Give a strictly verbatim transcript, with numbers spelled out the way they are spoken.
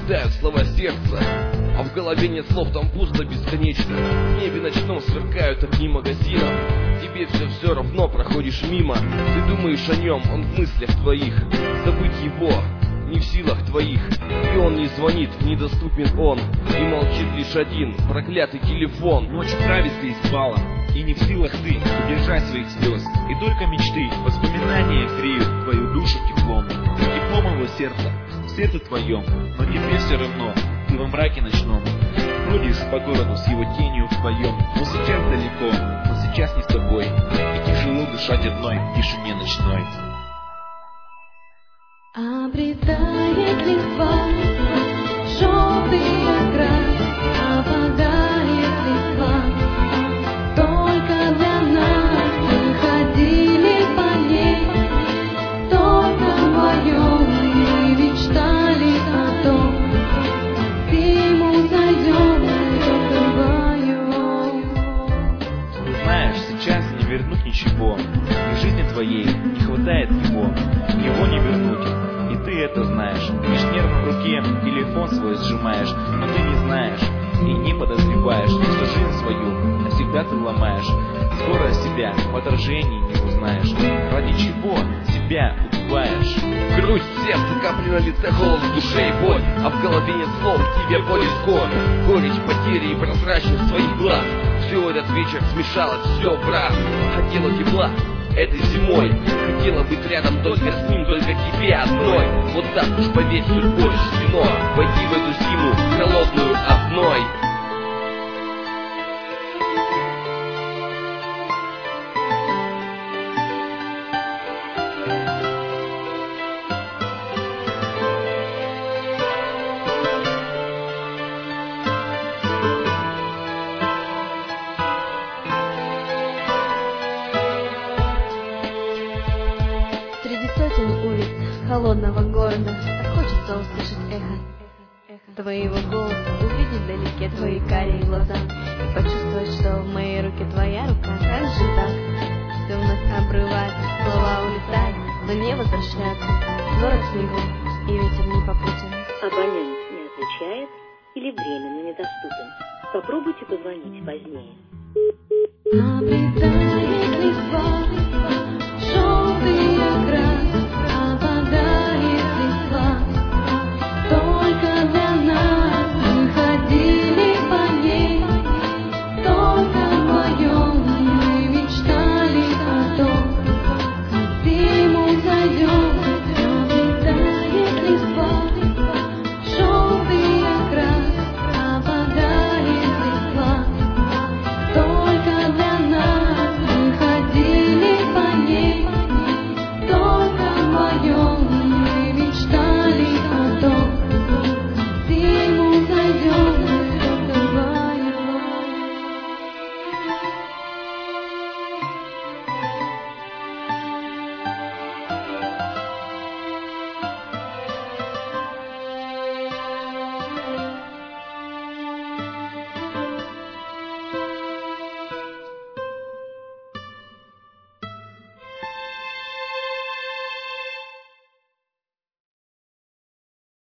летают слова сердца, а в голове нет слов, там пусто бесконечно. В небе ночном сверкают огни магазинов. Тебе все все равно, проходишь мимо. Ты думаешь о нем, он в мыслях твоих. Забыть его не в силах твоих. И он не звонит, недоступен он. И молчит лишь один проклятый телефон. Ночь травится балом, и не в силах ты удержать своих слез. И только мечты, воспоминания греют твою душу теплом. Теплом его сердца, в сердце твоем. Но тебе все равно, ты во мраке ночном. Бродишь по городу с его тенью вдвоем. Но сейчас далеко, но сейчас не с тобой. И тяжело дышать одной в тишине ночной. Обретает листва желтый окрас, опадает листва. Только для нас мы ходили по ней, только вдвоем мы мечтали о том, где мы зайдем только вдвоем. Знаешь, сейчас не вернуть ничего, и жизни твоей не хватает его, его не вернуть. Ты это знаешь, лишь нервно в руке телефон свой сжимаешь, но ты не знаешь и не подозреваешь, что жизнь свою навсегда ты ломаешь. Скоро себя в отражении не узнаешь, ради чего себя убиваешь. Грусть в сердце, капли на лице, холод в душе и боль, а в голове нет слов, тебе близко. Горечь потери и прозрачность своих глаз. Все этот вечер смешалось, все, брат. Хотела тепла этой зимой, хотела быть рядом только с ним, только тебе одной. Вот так уж поверь, судьбой суждено войти в эту зиму холодную одной. Холодного города, так хочется услышать эхо твоего голоса, увидеть вдалеке твои карие глаза и почувствовать, что в моей руке твоя рука. Как же так? Все вновь обрывается, слова улетают, но не возвращаются. Город снегу и ветер не попутен. Абонент не отвечает или временно недоступен. Попробуйте позвонить позднее. Обретает